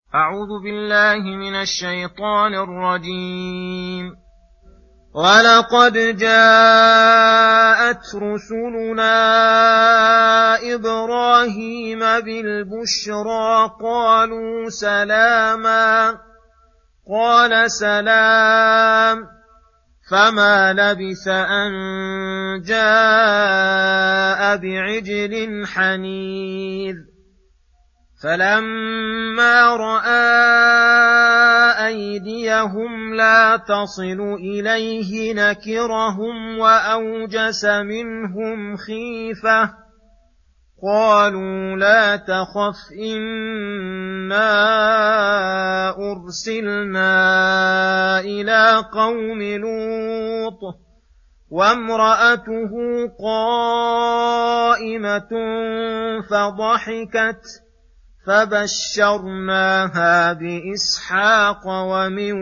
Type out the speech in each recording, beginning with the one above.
أعوذ بالله من الشيطان الرجيم. ولقد جاءت رسلنا إبراهيم بالبشرى قالوا سلاما، قال سلام، فما لبث أن جاء بعجل حنيذ. فلما رأى أيديهم لا تصل إليه نكرهم وأوجس منهم خيفة، قالوا لا تخف إنا أرسلنا إلى قوم لوط وامرأته قائمة فضحكت فبشرناها بإسحاق ومن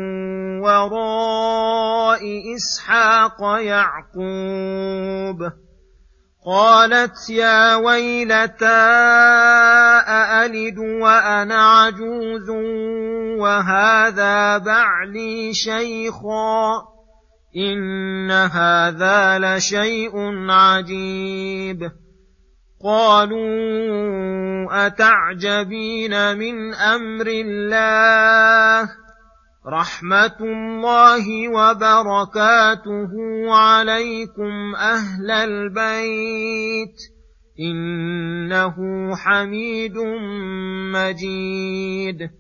وراء إسحاق يعقوب. قالت يا ويلتى أألد وأنا عجوز وهذا بعلي شيخا، إن هذا لشيء عجيب. قالوا أتعجبين من أمر الله، رحمة الله وبركاته عليكم أهل البيت إنه حميد مجيد.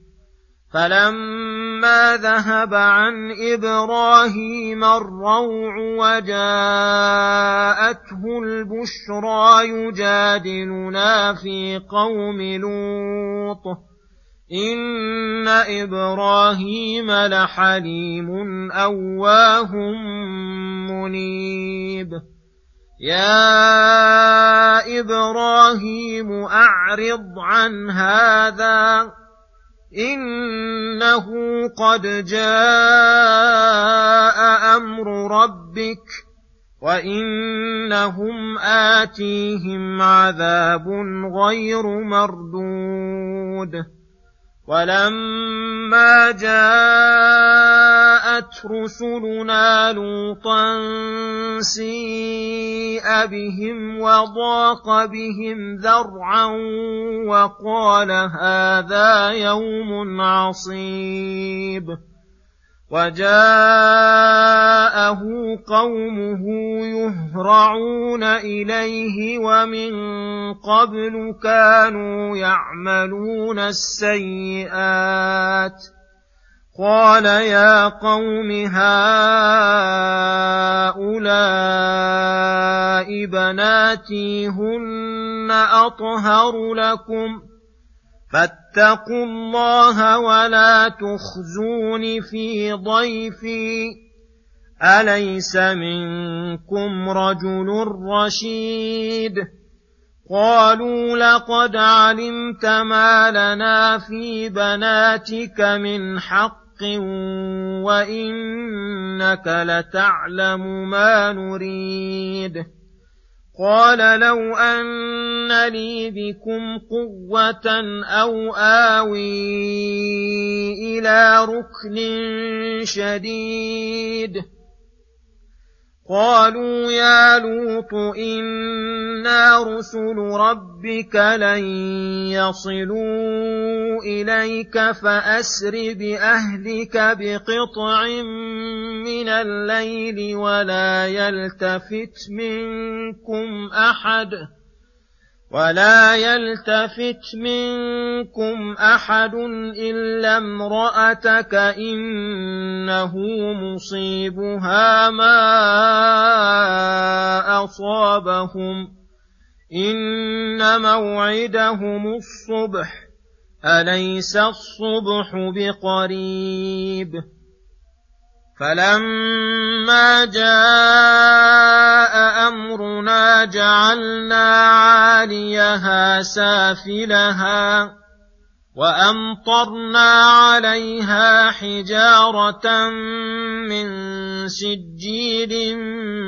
فلما ذهب عن إبراهيم الروع وجاءته البشرى يجادلنا في قوم لوط إن إبراهيم لحليم أواه منيب. يا إبراهيم أعرض عن هذا إنه قد جاء أمر ربك وإنهم آتيهم عذاب غير مردود. ولما جاءت رسلنا لوطا سيء بهم وضاق بهم ذرعا وقال هذا يوم عصيب. وجاءه قومه يهرعون إليه ومن قبل كانوا يعملون السيئات. قال يا قوم هؤلاء بناتي هن أطهر لكم فاتقوا الله ولا تخزون في ضيفي أليس منكم رجل رشيد. قالوا لقد علمت ما لنا في بناتك من حق وإنك لتعلم ما نريد. قال لو أن لي بكم قوة أو آوي إلى ركن شديد. قالوا يا لوط إنا رسل ربك لن يصلوا إليك فأسر بأهلك بقطع من الليل ولا يلتفت منكم أحد إلا امرأتك إنه مصيبها ما أصابهم إن موعدهم الصبح أليس الصبح بقريب. فلما جاء أمرنا جعلنا عاليها سافلها وأمطرنا عليها حجارة من سجيل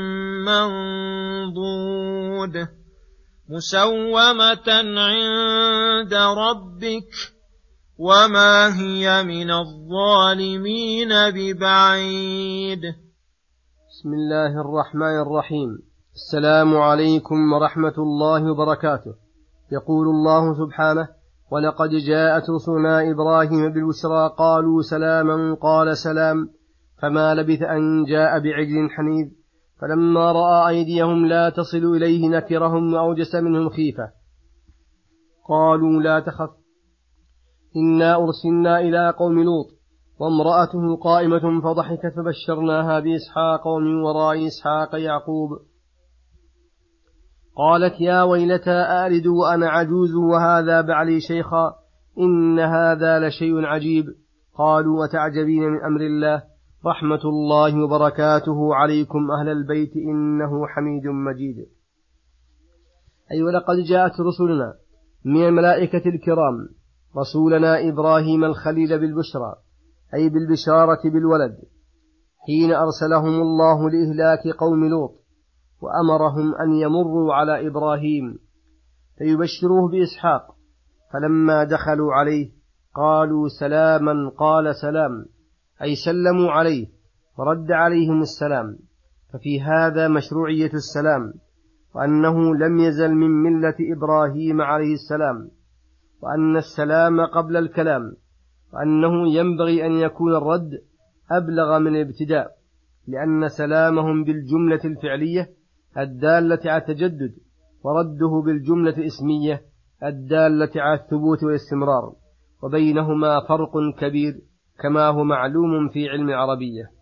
منضود مسومة عند ربك وما هي من الظالمين ببعيد. بسم الله الرحمن الرحيم. السلام عليكم ورحمة الله وبركاته. يقول الله سبحانه: ولقد جاءت رسلنا إبراهيم بالبشرى قالوا سلاما قال سلام، فما لبث أن جاء بعجل حنيذ، فلما رأى أيديهم لا تصل إليه نكرهم وأوجس منهم خيفة، قالوا لا تخف إنا أرسلنا إلى قوم لوط وامرأته قائمة فضحكت فبشرناها بإسحاق ومن وراء إسحاق يعقوب. قالت يا ويلتى أألد وأنا عجوز وهذا بعلي شيخا إن هذا لشيء عجيب. قالوا وتعجبين من أمر الله رحمة الله وبركاته عليكم أهل البيت إنه حميد مجيد. أي ولقد جاءت رسلنا من الملائكة الكرام رسولنا إبراهيم الخليل بالبشرى، أي بالبشارة بالولد، حين أرسلهم الله لإهلاك قوم لوط وأمرهم أن يمروا على إبراهيم فيبشروه بإسحاق، فلما دخلوا عليه قالوا سلاما قال سلام، أي سلموا عليه ورد عليهم السلام. ففي هذا مشروعية السلام، وأنه لم يزل من ملة إبراهيم عليه السلام، وأن السلام قبل الكلام، وأنه ينبغي أن يكون الرد أبلغ من الابتداء، لأن سلامهم بالجملة الفعلية الدالة على التجدد، ورده بالجملة الإسمية الدالة على الثبوت والاستمرار، وبينهما فرق كبير كما هو معلوم في علم العربية.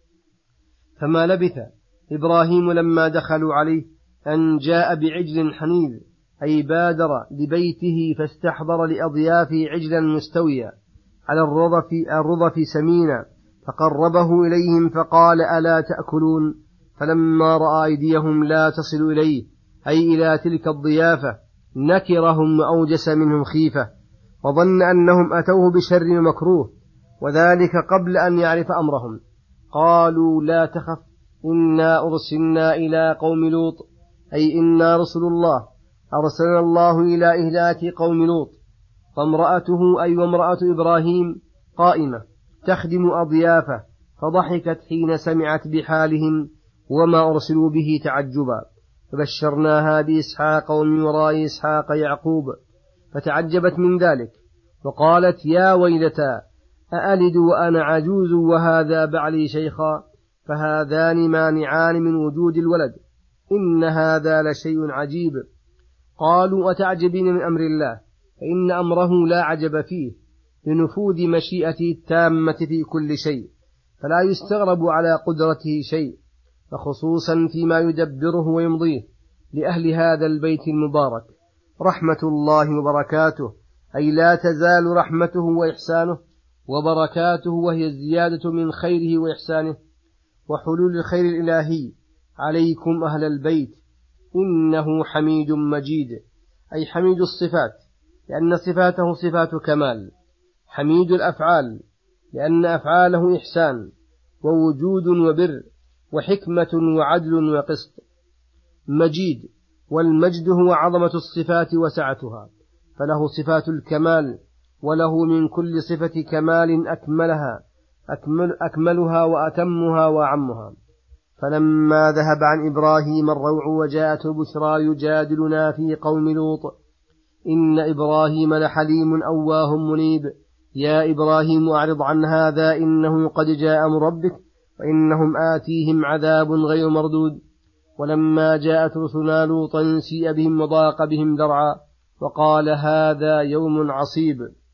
فما لبث إبراهيم لما دخلوا عليه أن جاء بعجل حنيذ، أي بادر لبيته فاستحضر لأضيافه عجلا مستويا على الرضف سمينا، فقربه إليهم فقال ألا تأكلون، فلما رأى أيديهم لا تصل إليه، أي إلى تلك الضيافة، نكرهم وأوجس منهم خيفة، وظن أنهم أتوه بشر ومكروه، وذلك قبل أن يعرف أمرهم. قالوا لا تخف إنا أرسلنا إلى قوم لوط، أي إنا رسل الله أرسلنا الله إلى إهلاك قوم لوط، فامرأته أي وامرأة إبراهيم قائمة تخدم أضيافه، فضحكت حين سمعت بحالهم وما أرسلوا به تعجبا، فبشرناها بإسحاق ومن وراء إسحاق يعقوب، فتعجبت من ذلك وقالت يا ويلتى أألد وأنا عجوز وهذا بعلي شيخا، فهذان مانعان من وجود الولد، إن هذا لشيء عجيب. قالوا أتعجبين من أمر الله، فإن أمره لا عجب فيه لنفوذ مشيئته التامة في كل شيء، فلا يستغرب على قدرته شيء، فخصوصا فيما يدبره ويمضيه لأهل هذا البيت المبارك رحمة الله وبركاته، أي لا تزال رحمته وإحسانه وبركاته، وهي الزيادة من خيره وإحسانه وحلول الخير الإلهي عليكم أهل البيت إنه حميد مجيد، أي حميد الصفات لأن صفاته صفات كمال، حميد الأفعال لأن أفعاله إحسان ووجود وبر وحكمة وعدل وقسط، مجيد، والمجد هو عظمة الصفات وسعتها، فله صفات الكمال، وله من كل صفة كمال أكملها وأتمها وأعمها. فلما ذهب عن إبراهيم الروع وجاءته البشرى يجادلنا في قوم لوط إن إبراهيم لحليم أواه منيب، يا إبراهيم أعرض عن هذا إنه قد جاء أمر ربك وإنهم آتيهم عذاب غير مردود. ولما جاءت رسلنا لوطا سيء بهم وضاق بهم ذرعا وقال هذا يوم عصيب.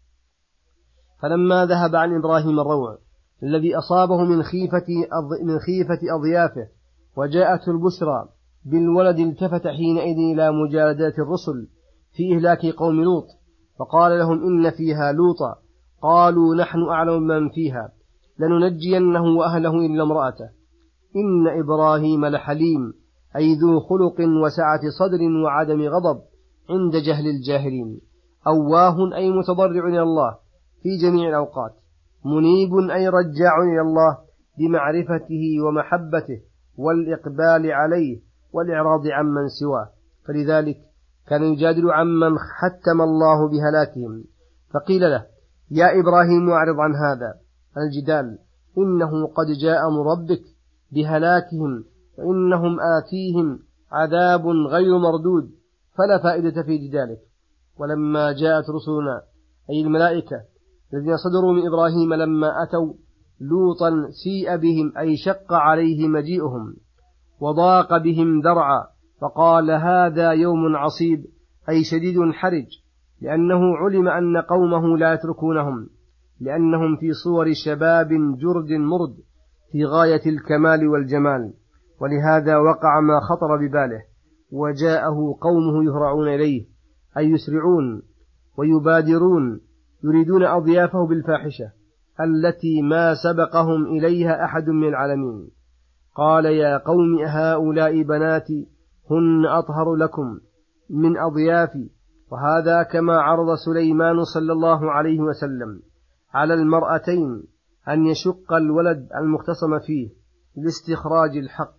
فلما ذهب عن إبراهيم الروع الذي أصابه من خيفة أضيافه وجاءته البشرى بالولد، التفت حينئذ إلى مجادلة الرسل في إهلاك قوم لوط، فقال لهم إن فيها لوطا، قالوا نحن أعلم من فيها لننجينه وأهله إلا امرأته إن إبراهيم لحليم، أي ذو خلق وسعة صدر وعدم غضب عند جهل الجاهلين، أواه أي متضرع إلى الله في جميع الأوقات، منيب أي رجاع إلى الله بمعرفته ومحبته والإقبال عليه والإعراض عمن سواه، فلذلك كان يجادل عمن حتم الله بهلاكهم. فقيل له يا إبراهيم أعرض عن هذا الجدال، إنه قد جاء أمر ربك بهلاكهم، فإنهم آتيهم عذاب غير مردود، فلا فائدة في جدالك. ولما جاءت رسلنا أي الملائكة الذين صدروا من إبراهيم لما أتوا لوطا سيء بهم، أي شق عليه مجيئهم وضاق بهم ذرعا، فقال هذا يوم عصيب، أي شديد حرج، لأنه علم أن قومه لا يتركونهم، لأنهم في صور شباب جرد مرد في غاية الكمال والجمال، ولهذا وقع ما خطر بباله، وجاءه قومه يهرعون إليه، أي يسرعون ويبادرون، يريدون أضيافه بالفاحشة التي ما سبقهم إليها أحد من العالمين. قال يا قوم هؤلاء بناتي هن أطهر لكم من أضيافي. وهذا كما عرض سليمان صلى الله عليه وسلم على المرأتين أن يشق الولد المختصم فيه لاستخراج الحق،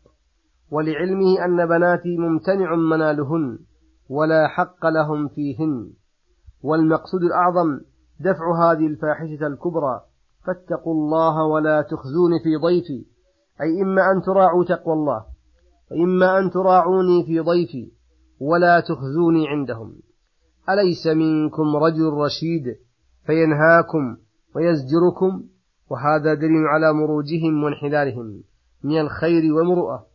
ولعلمه أن بناتي ممتنع منالهن ولا حق لهم فيهن، والمقصود الأعظم دفع هذه الفاحشة الكبرى. فاتقوا الله ولا تخزوني في ضيفي، أي إما أن تراعوا تقوى الله، وإما أن تراعوني في ضيفي ولا تخزوني عندهم. أليس منكم رجل رشيد فينهاكم ويزجركم؟ وهذا دليل على مروجهم وانحلالهم من الخير والمروءة.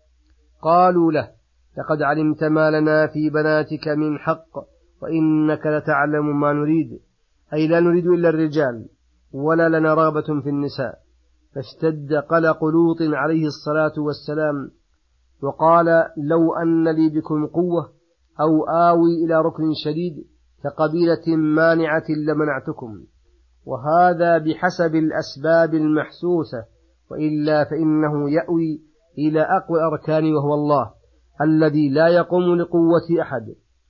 قالوا له لقد علمت ما لنا في بناتك من حق وإنك لتعلم ما نريد، أي لا نريد إلا الرجال ولا لنا رغبة في النساء. فاشتد قلق لوط عليه الصلاة والسلام، وقال لو أن لي بكم قوة أو آوي إلى ركن شديد كقبيلة مانعة لمنعتكم، وهذا بحسب الأسباب المحسوسة، وإلا فإنه يأوي إلى أقوى أركان وهو الله الذي لا يقوم لقوة أحد.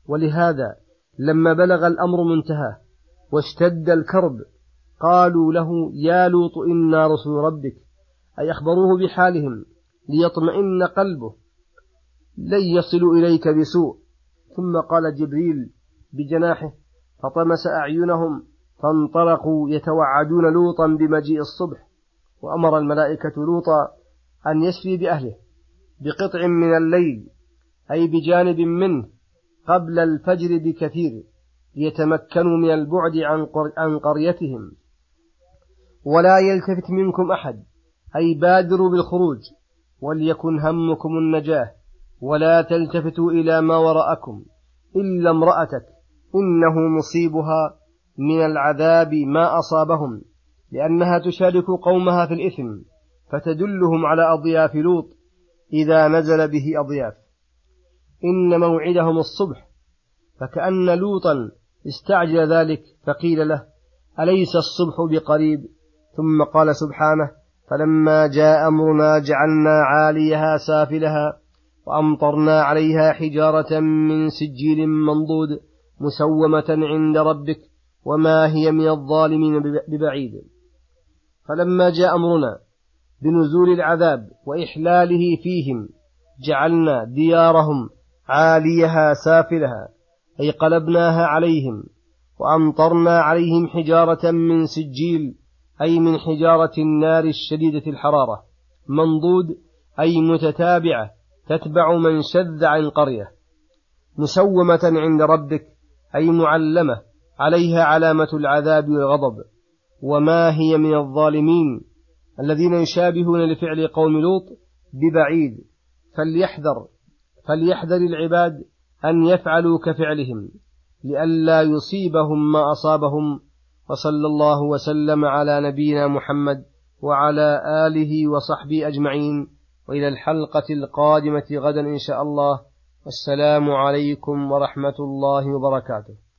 ولهذا لما بلغ الأمر منتهى واشتد الكرب قالوا له يا لوط إنا رسول ربك، أي أخبروه بحالهم ليطمئن قلبه، لن يصلوا إليك بسوء. ثم قال جبريل بجناحه فطمس أعينهم فانطلقوا يتوعدون لوطا بمجيء الصبح. وأمر الملائكة لوطا أن يسري بأهله بقطع من الليل، أي بجانب منه قبل الفجر بكثير، ليتمكنوا من البعد عن قريتهم. ولا يلتفت منكم أحد، أي بادروا بالخروج، وليكن همكم النجاة، ولا تلتفتوا إلى ما وراءكم إلا امرأتك إنه مصيبها من العذاب ما أصابهم، لأنها تشارك قومها في الإثم، فتدلهم على أضياف لوط إذا نزل به أضياف. إن موعدهم الصبح، فكأن لوطا استعجل ذلك، فقيل له أليس الصبح بقريب؟ ثم قال سبحانه فلما جاء أمرنا جعلنا عاليها سافلها وأمطرنا عليها حجارة من سجيل منضود مسومة عند ربك وما هي من الظالمين ببعيد. فلما جاء أمرنا بنزول العذاب وإحلاله فيهم جعلنا ديارهم عاليها سافلها، أي قلبناها عليهم، وأمطرنا عليهم حجارة من سجيل، أي من حجارة النار الشديدة الحرارة، منضود أي متتابعة تتبع من شذ عن قرية، مسومة عند ربك أي معلمة عليها علامة العذاب والغضب. وما هي من الظالمين الذين يشابهون لفعل قوم لوط ببعيد. فليحذر العباد أن يفعلوا كفعلهم لئلا يصيبهم ما أصابهم. وصلى الله وسلم على نبينا محمد وعلى آله وصحبه أجمعين، وإلى الحلقة القادمة غدا إن شاء الله. والسلام عليكم ورحمة الله وبركاته.